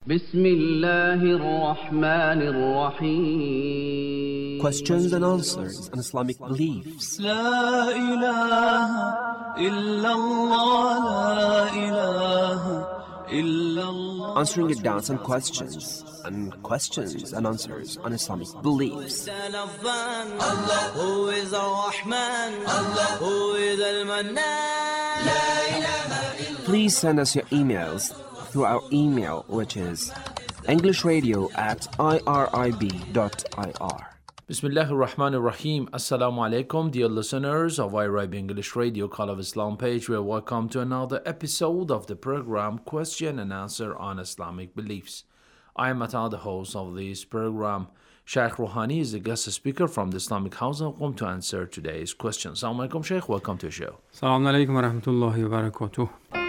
بسم الله الرحمن الرحيم. Questions and answers on Islamic beliefs. لا إله إلا الله لا إله إلا الله. Answering your doubts and questions and answers on Islamic beliefs. Allah who is Ar-Rahman, Allah who is Al-Mannan. لا إله إلا. Please send us your emails through our email, which is englishradio@irib.ir. Bismillahir Rahmanir Rahim. Assalamu alaikum, dear listeners of IRIB English Radio Call of Islam page. We are welcome to another episode of the program Question and Answer on Islamic Beliefs. I am Ata, the host of this program. Sheikh Rouhani is the guest speaker from the Islamic House of Qom to answer today's questions. Assalamu alaikum, Sheikh. Welcome to the show. Assalamu alaikum wa rahmatullahi wa barakatuh.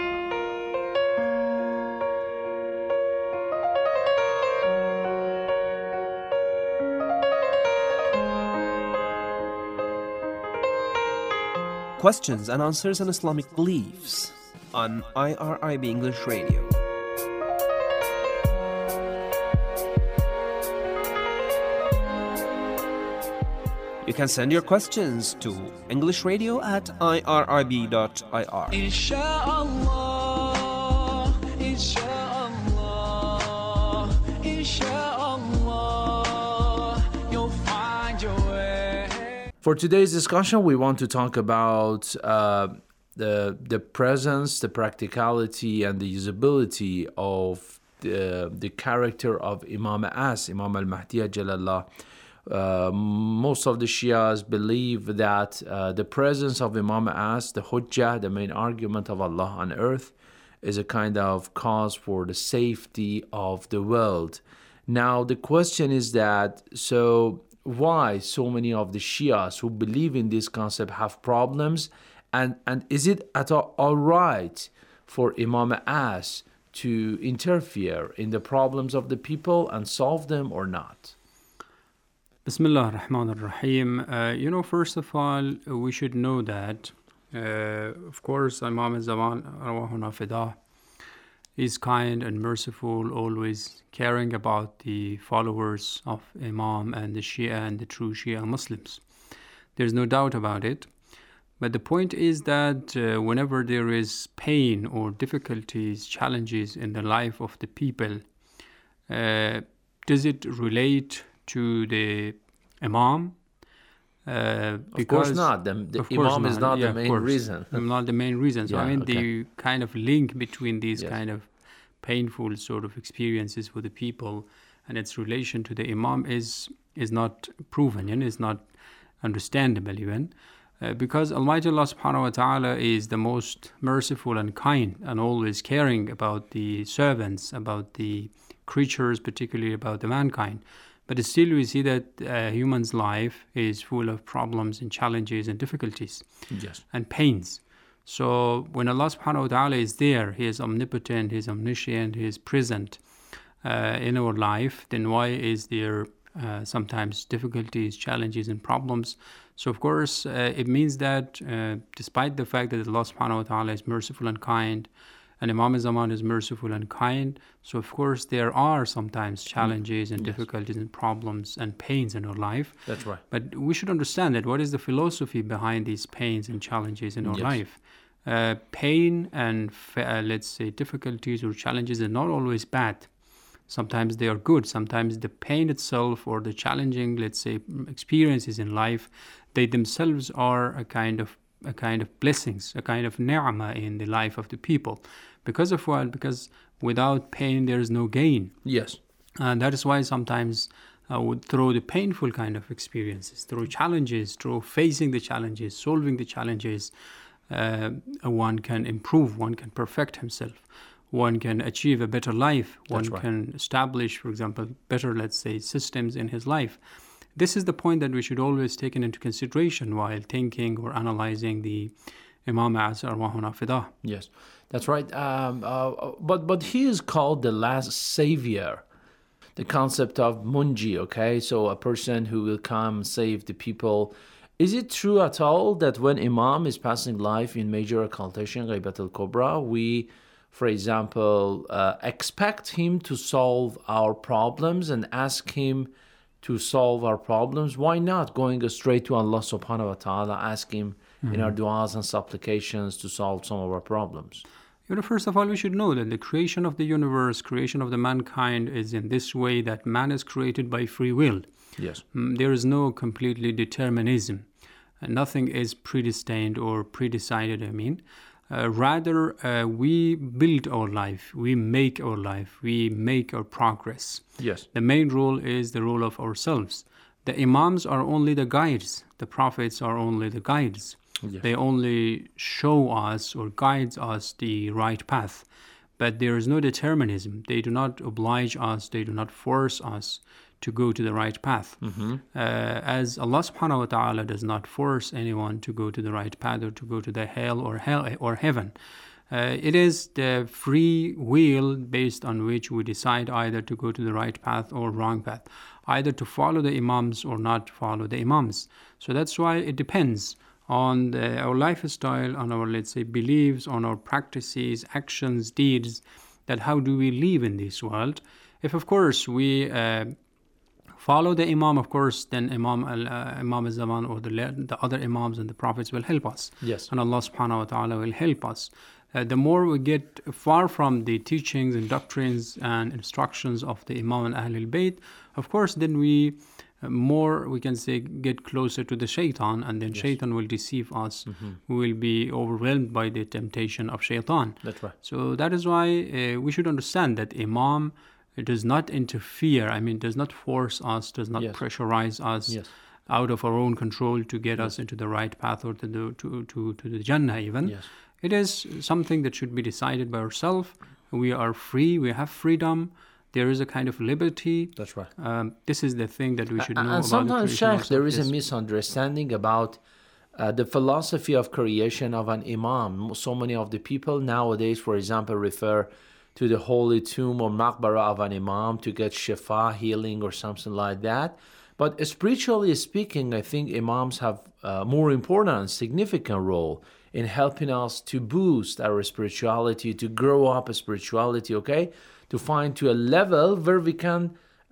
Questions and answers on Islamic beliefs on IRIB English Radio. You can send your questions to englishradio@irib.ir. Inshallah, Inshallah, Inshallah, you'll find your way. For today's discussion, we want to talk about the presence, the practicality, and the usability of the character of Imam As, Imam al-Mahdi Jalallah. Most of the Shias believe that the presence of Imam As, the Hujjah, the main argument of Allah on earth, is a kind of cause for the safety of the world. Now, the question is that, so why so many of the Shias who believe in this concept have problems, and is it at all right for Imam As to interfere in the problems of the people and solve them or not? Bismillah ar-Rahman ar-Rahim. First of all, we should know that, of course, Imam al-Zaman Arwahuna Fidah is kind and merciful, always caring about the followers of Imam and the Shia and the true Shia Muslims. There's no doubt about it. But the point is that whenever there is pain or difficulties, challenges in the life of the people, does it relate to the Imam? Of course not. The Imam is not the main reason. Not the main reason. So okay. The kind of link between these Yes. kind of painful sort of experiences for the people and its relation to the Imam is not proven, is not understandable even. Because Almighty Allah subhanahu wa ta'ala is the most merciful and kind and always caring about the servants, about the creatures, particularly about the mankind. But still we see that human's life is full of problems and challenges and difficulties and pains. So when Allah subhanahu wa ta'ala is there, He is omnipotent, He is omniscient, He is present in our life, then why is there sometimes difficulties, challenges and problems? So of course it means that despite the fact that Allah subhanahu wa ta'ala is merciful and kind, and Imam Zaman is merciful and kind, so of course there are sometimes challenges and difficulties and problems and pains in our life. That's right. But we should understand that what is the philosophy behind these pains and challenges in our life. Pain and let's say difficulties or challenges are not always bad. Sometimes they are good. Sometimes the pain itself or the challenging, let's say, experiences in life, they themselves are a kind of blessings, a kind of ni'mah in the life of the people. Because of what? Because without pain there is no gain. Yes. And that is why sometimes through the painful kind of experiences, through challenges, through facing the challenges, solving the challenges, one can improve, one can perfect himself, one can achieve a better life, one can establish, for example, better, let's say, systems in his life. This is the point that we should always take into consideration while thinking or analyzing the Imam As Arwahuna Fidah. Yes, that's right. But he is called the last savior. The concept of Munji, okay? So a person who will come save the people. Is it true at all that when Imam is passing life in major occultation, Ghaibat al-Kubra, we for example, expect him to solve our problems and ask him to solve our problems, why not going straight to Allah subhanahu wa ta'ala, ask him in our du'as and supplications to solve some of our problems? First of all, we should know that the creation of the universe, creation of the mankind is in this way that man is created by free will. Yes. There is no completely determinism. Nothing is predestined or predecided, rather, we build our life, we make our life, we make our progress. Yes. The main role is the role of ourselves. The Imams are only the guides. The Prophets are only the guides. Yes. They only show us or guide us the right path. But there is no determinism. They do not oblige us, they do not force us to go to the right path. As Allah subhanahu wa ta'ala does not force anyone to go to the right path or to go to the hell or heaven. It is the free will based on which we decide either to go to the right path or wrong path, either to follow the Imams or not follow the Imams. So that's why it depends on our lifestyle, on our, let's say, beliefs, on our practices, actions, deeds, that how do we live in this world. If, of course, we follow the Imam, of course, then Imam al-Zaman or the other Imams and the Prophets will help us. Yes. And Allah subhanahu wa ta'ala will help us. The more we get far from the teachings and doctrines and instructions of the Imam and Ahlul Bayt, of course, then we can say, get closer to the shaitan, and then shaitan will deceive us. We will be overwhelmed by the temptation of shaitan. That's right. So that is why we should understand that Imam does not interfere, does not force us, does not pressurize us out of our own control to get us into the right path or to the Jannah even. Yes. It is something that should be decided by ourselves. We are free, we have freedom. There is a kind of liberty. That's right. This is the thing that we should know about. And sometimes, the creation Sheikh, there is yes. a misunderstanding about the philosophy of creation of an Imam. So many of the people nowadays, for example, refer to the holy tomb or maqbara of an Imam to get shifa, healing, or something like that. But spiritually speaking, I think Imams have a more important and significant role in helping us to boost our spirituality, to grow up spirituality, okay? To find to a level where we can,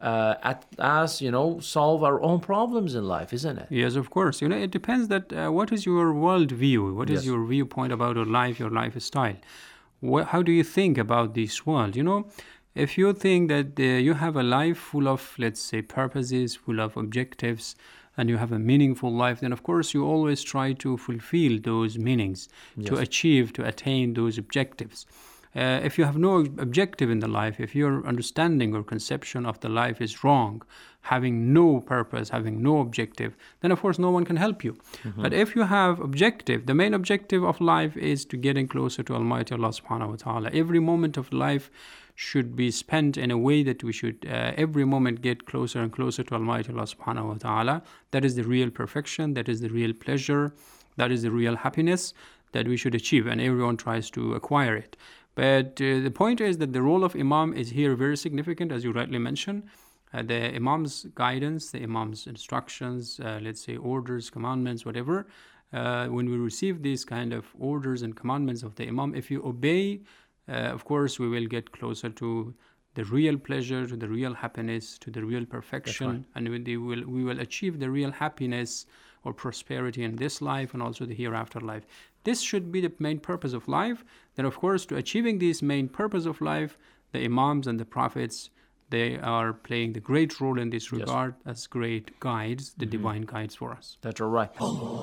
solve our own problems in life, isn't it? Yes, of course. It depends that what is your world view? What is your viewpoint about your life, your lifestyle? How do you think about this world? If you think that you have a life full of, let's say, purposes, full of objectives, and you have a meaningful life, then of course you always try to fulfill those meanings, to attain those objectives. If you have no objective in the life, if your understanding or conception of the life is wrong, having no purpose, having no objective, then of course no one can help you. But if you have objective, the main objective of life is to getting closer to Almighty Allah subhanahu wa ta'ala. Every moment of life should be spent in a way that we should every moment get closer and closer to Almighty Allah subhanahu wa ta'ala. That is the real perfection, that is the real pleasure, that is the real happiness that we should achieve, and everyone tries to acquire it. But the point is that the role of Imam is here very significant, as you rightly mentioned. The Imam's guidance, the Imam's instructions, let's say orders, commandments, whatever. When we receive these kind of orders and commandments of the Imam, if you obey, of course, we will get closer to the real pleasure, to the real happiness, to the real perfection, and we will achieve the real happiness or prosperity in this life and also the hereafter life. This should be the main purpose of life. Then, of course, to achieving this main purpose of life, the Imams and the Prophets, they are playing the great role in this regard as great guides, the divine guides for us. That's all right.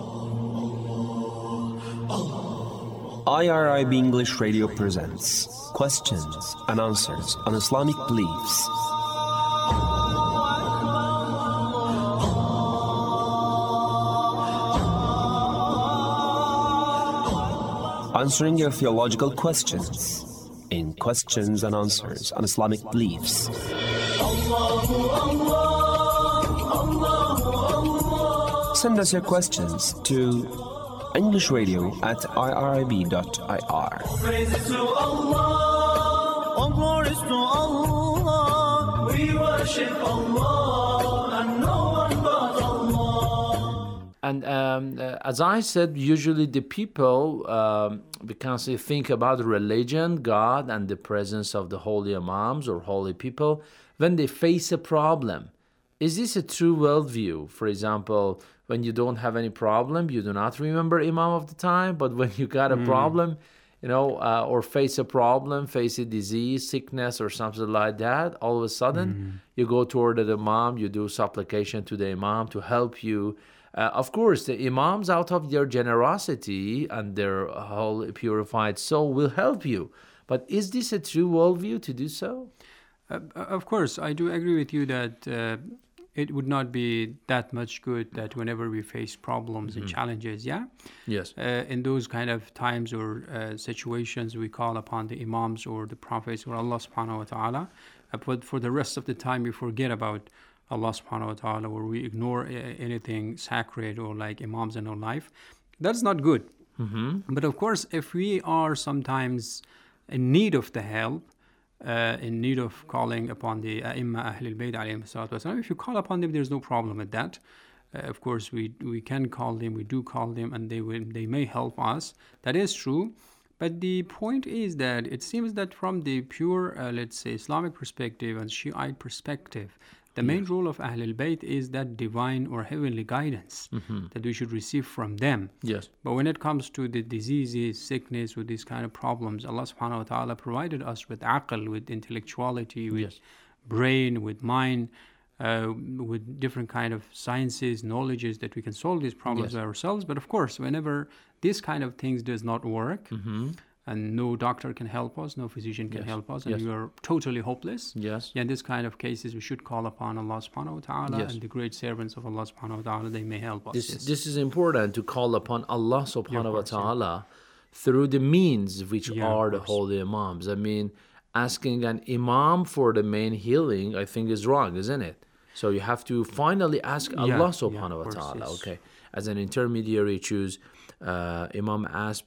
IRIB English Radio presents questions and answers on Islamic beliefs. Answering your theological questions in questions and answers on Islamic beliefs. Send us your questions to EnglishRadio@irib.ir. Praises to Allah, all glories to Allah. We worship Allah and no one but Allah. And as I said, usually the people, because they think about religion, God, and the presence of the holy imams or holy people, when they face a problem. Is this a true worldview? For example, when you don't have any problem, you do not remember Imam of the time, but when you got a problem, or face a problem, face a disease, sickness, or something like that, all of a sudden, you go toward the Imam, you do supplication to the Imam to help you. Of course, the Imams, out of their generosity and their whole purified soul, will help you. But is this a true worldview to do so? Of course, I do agree with you that it would not be that much good that whenever we face problems and challenges, Yes. In those kind of times or situations, we call upon the Imams or the Prophets or Allah subhanahu wa ta'ala. But for the rest of the time, we forget about Allah subhanahu wa ta'ala, or we ignore anything sacred or like Imams in our life. That's not good. But of course, if we are sometimes in need of the help, in need of calling upon the A'imma Ahlul Bayt alayhim salatu wasalam, if you call upon them, there's no problem with that. Of course, we can call them, we do call them, and they may help us. That is true. But the point is that it seems that from the pure, let's say, Islamic perspective and Shiite perspective, the main role of Ahlul Bayt is that divine or heavenly guidance that we should receive from them. Yes. But when it comes to the diseases, sickness, with these kind of problems, Allah subhanahu wa ta'ala provided us with aql, with intellectuality, with brain, with mind, with different kind of sciences, knowledges that we can solve these problems by ourselves. But of course, whenever this kind of things does not work, and no doctor can help us, no physician can help us, and we are totally hopeless. Yes. In this kind of cases, we should call upon Allah subhanahu wa ta'ala, and the great servants of Allah subhanahu wa ta'ala, they may help us. This is important, to call upon Allah subhanahu wa ta'ala through the means which are the holy imams. I mean, asking an imam for the main healing, I think, is wrong, isn't it? So you have to finally ask Allah subhanahu wa ta'ala. Okay, as an intermediary, choose Imam Asp.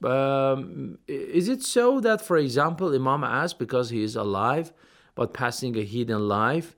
Is it so that, for example, Imam Asp, because he is alive but passing a hidden life,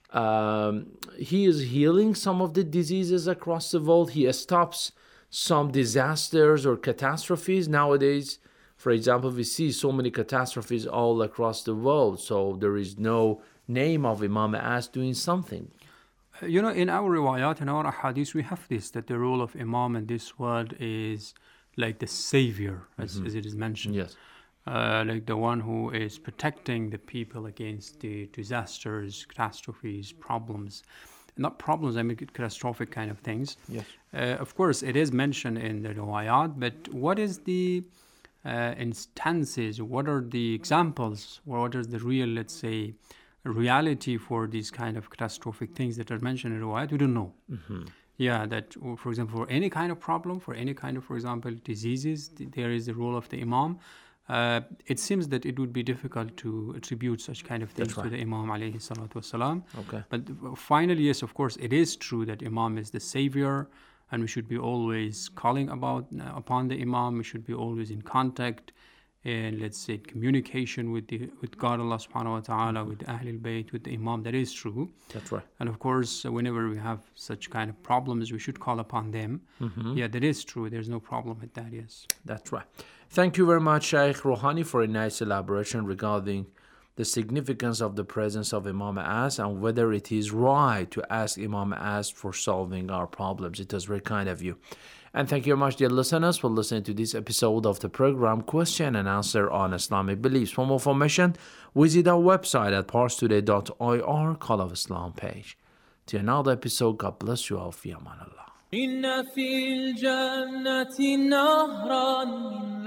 he is healing some of the diseases across the world? He stops some disasters or catastrophes nowadays. For example, we see so many catastrophes all across the world, so there is no name of Imam Asp doing something. In our riwayat, in our ahadith, we have this, that the role of Imam in this world is like the savior, as it is mentioned. Yes. Like the one who is protecting the people against the disasters, catastrophes, problems. Not problems, I mean catastrophic kind of things. Yes. Of course, it is mentioned in the riwayat, but what is the instances, what are the examples, or what is the real, let's say, reality for these kind of catastrophic things that are mentioned in riwayat? We don't know. That, for example, for any kind of problem, for any kind of, for example, diseases, there is the role of the Imam. It seems that it would be difficult to attribute such kind of things to the Imam alayhi salatu wasalam. Okay. But finally, yes, of course, it is true that Imam is the savior, and we should be always calling upon the Imam. We should be always in contact and, let's say, communication with God, Allah subhanahu wa ta'ala, with Ahlul Bayt, with the Imam. That is true. That's right. And of course, whenever we have such kind of problems, we should call upon them. That is true. There's no problem with that, yes. That's right. Thank you very much, Shaykh Rouhani, for a nice elaboration regarding the significance of the presence of Imam Asp and whether it is right to ask Imam Asp for solving our problems. It was very kind of you. And thank you very much, dear listeners, for listening to this episode of the program Question and Answer on Islamic Beliefs. For more information, visit our website at parstoday.ir, Call of Islam page. To another episode, God bless you all. Fi aman Allah. إن في الجنة نهرا من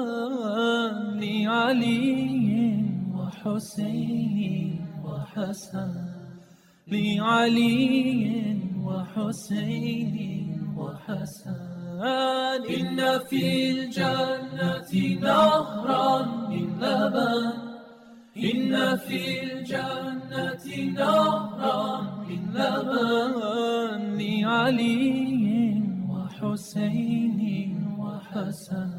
لبن لعلي وحسين وحسن لعلي وحسين وحسن إن في الجنة نهرا من لبن إن في الجنة نهرا من لبن لعلي وحسين وحسن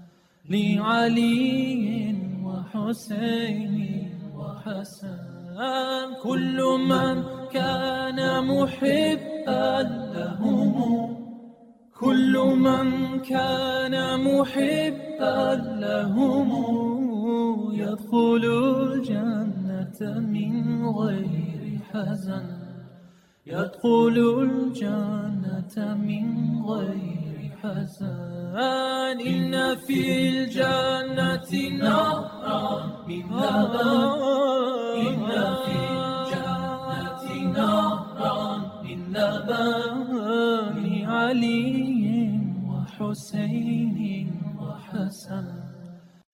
لعلي وحسين وحسن كل من كان محبا لهم كل من كان محبا لهم يدخل الجنة من غير حزن يدخل الجنة من غير حزن إن في الجنة نهرا من لبن إن في الجنة نهرا من لبن علي وحسين وحسن